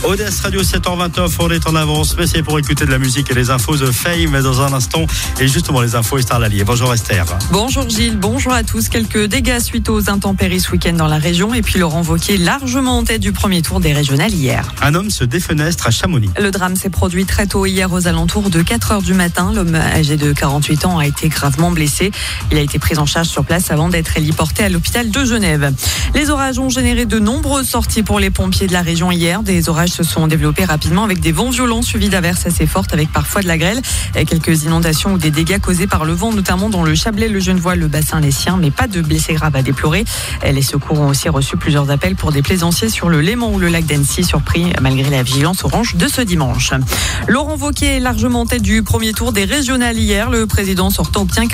ODS Radio 7h29, on est en avance, mais c'est pour écouter de la musique et les infos de Fame dans un instant. Et justement, les infos, Esther Lallier. Bonjour Esther. Bonjour Gilles, bonjour à tous. Quelques dégâts suite aux intempéries ce week-end dans la région. Et puis Laurent Wauquiez largement en tête du premier tour des régionales hier. Un homme se défenestre à Chamonix. Le drame s'est produit très tôt hier aux alentours de 4h du matin. L'homme âgé de 48 ans a été gravement blessé. Il a été pris en charge sur place avant d'être héliporté à l'hôpital de Genève. Les orages ont généré de nombreuses sorties pour les pompiers de la région hier. Des orages se sont développés rapidement avec des vents violents suivis d'averses assez fortes avec parfois de la grêle. Quelques inondations ou des dégâts causés par le vent, notamment dans le Chablais, le Genevois, le bassin lessien, mais pas de blessés graves à déplorer. Les secours ont aussi reçu plusieurs appels pour des plaisanciers sur le Léman ou le lac d'Annecy, surpris malgré la vigilance orange de ce dimanche. Laurent Wauquiez est largement en tête du premier tour des régionales hier. Le président sortant obtient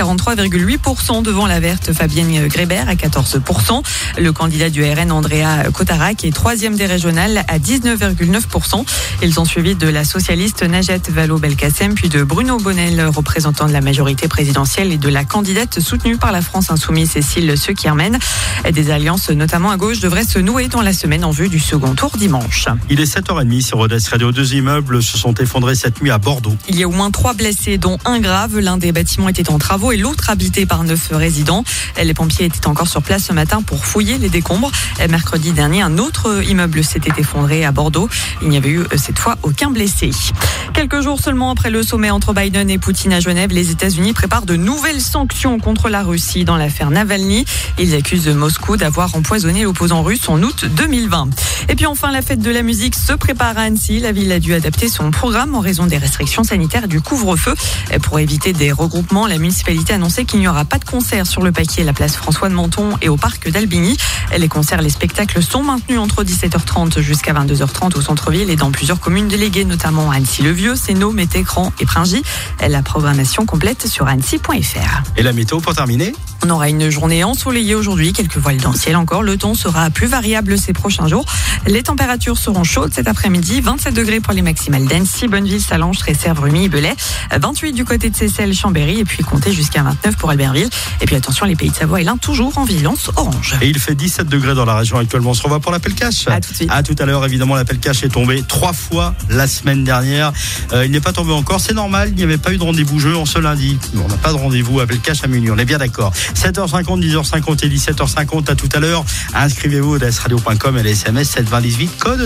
43,8% devant la verte Fabienne Grébert à 14%. Le candidat du RN, Andrea Cotarac, est troisième des régionales à 19,9%. Ils ont suivi de la socialiste Najat Vallaud-Belkacem, puis de Bruno Bonnel, représentant de la majorité présidentielle, et de la candidate soutenue par la France Insoumise, Cécile Seukirmen. Des alliances, notamment à gauche, devraient se nouer dans la semaine en vue du second tour dimanche. Il est 7h30 sur ODS Radio. 2 immeubles se sont effondrés cette nuit à Bordeaux. Il y a au moins 3 blessés, dont un grave. L'un des bâtiments était en travaux et l'autre habité par 9 résidents. Les pompiers étaient encore sur place ce matin pour fouiller les décombres. Mercredi dernier, un autre immeuble s'était effondré à Bordeaux. Il n'y avait eu cette fois aucun blessé. Quelques jours seulement après le sommet entre Biden et Poutine à Genève, les États-Unis préparent de nouvelles sanctions contre la Russie dans l'affaire Navalny. Ils accusent Moscou d'avoir empoisonné l'opposant russe en août 2020. Et puis enfin, la fête de la musique se prépare à Annecy. La ville a dû adapter son programme en raison des restrictions sanitaires et du couvre-feu. Pour éviter des regroupements, la municipalité a annoncé qu'il n'y aura pas de concert sur le Paquier, la place François de Menton et au parc d'Albigny. Les concerts et les spectacles sont maintenus entre 17h30 jusqu'à 22h30 au centre-ville et dans plusieurs communes déléguées, notamment Annecy-le-Vieux, Sénaux, Métécran et Pringy. La programmation complète sur annecy.fr. Et la météo pour terminer ? On aura une journée ensoleillée aujourd'hui, quelques voiles dans le ciel encore. Le temps sera plus variable ces prochains jours. Les températures seront chaudes cet après-midi. 27 degrés pour les maximales d'Annecy, Bonneville, Sallanches, Tresserre, Rumi, Belay. 28 du côté de Seyssel, Chambéry et puis comptez jusqu'à 29 pour Albertville. Et puis attention, les Pays de Savoie et l'Ain toujours en vigilance orange. Et il fait 17 degrés dans la région actuellement. On se revoit pour l'appel cash. À tout de suite. À tout à l'heure, évidemment, l'appel cash est tombé 3 fois la semaine dernière. Il n'est pas tombé encore. C'est normal, il n'y avait pas eu de rendez-vous jeu en ce lundi. On n'a pas de rendez-vous appel cash à minuit. On est bien d'accord. 7h50, 10h50 et 17h50. À tout à l'heure. Inscrivez-vous au dsradio.com et les SMS 72018 code